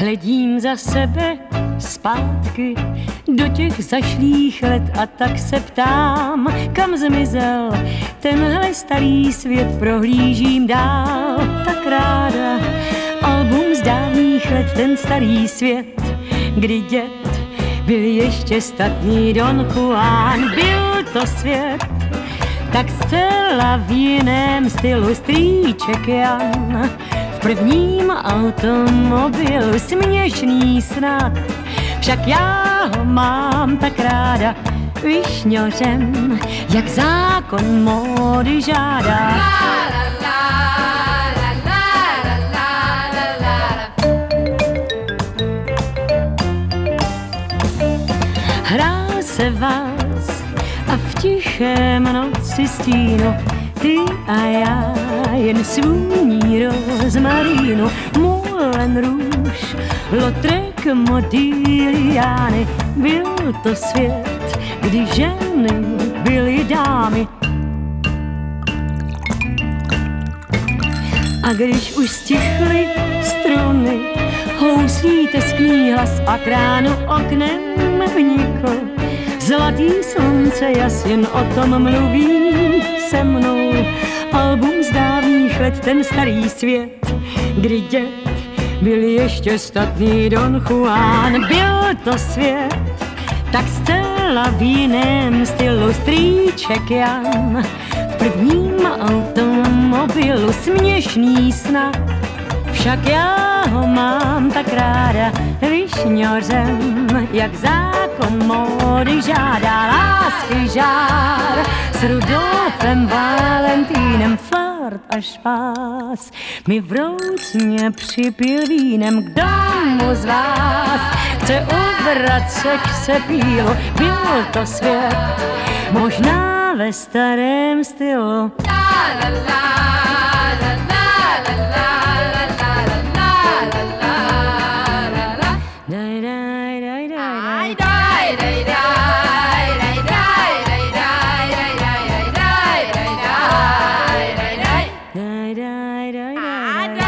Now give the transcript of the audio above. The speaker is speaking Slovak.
Hledím za sebe zpátky do těch zašlých let a tak se ptám, kam zmizel tenhle starý svět, prohlížím dál tak ráda. Album z dávných let, ten starý svět, kdy děd byl ještě statný Don Juan. Byl to svět tak zcela v jiném stylu, strýček Jan v prvním automobilu, směšný snad, však já ho mám tak ráda, vyšňořem, jak zákon módy žádá. Hrál se vás a v tichém noci stínu ty a já jen svůní rozmarínu, Moulin Rouge, Lautrec, Modigliani. Byl to svět, kdy ženy byly dámy. A když už stichly struny, houslí teskný hlas a kránu oknem vnikl. Zlatý slunce jas jen o tom mluví se mnou. Album z dávných let, ten starý svět, kdy děd byl ještě statný Don Juan. Byl to svět tak zcela v jiném stylu, strýček Jan v prvním automobilu, směšný snad, však já ho mám tak ráda, vyšňořem, jak zákon módy žádá. Lásky žár s Rudolfem Valentínem, flrt a špás mi vroucně připil vínem. Kdo mu z vás chce uvracet se pílu? Byl to svět možná ve starém stylu. La, la, la, la, la, la, la. I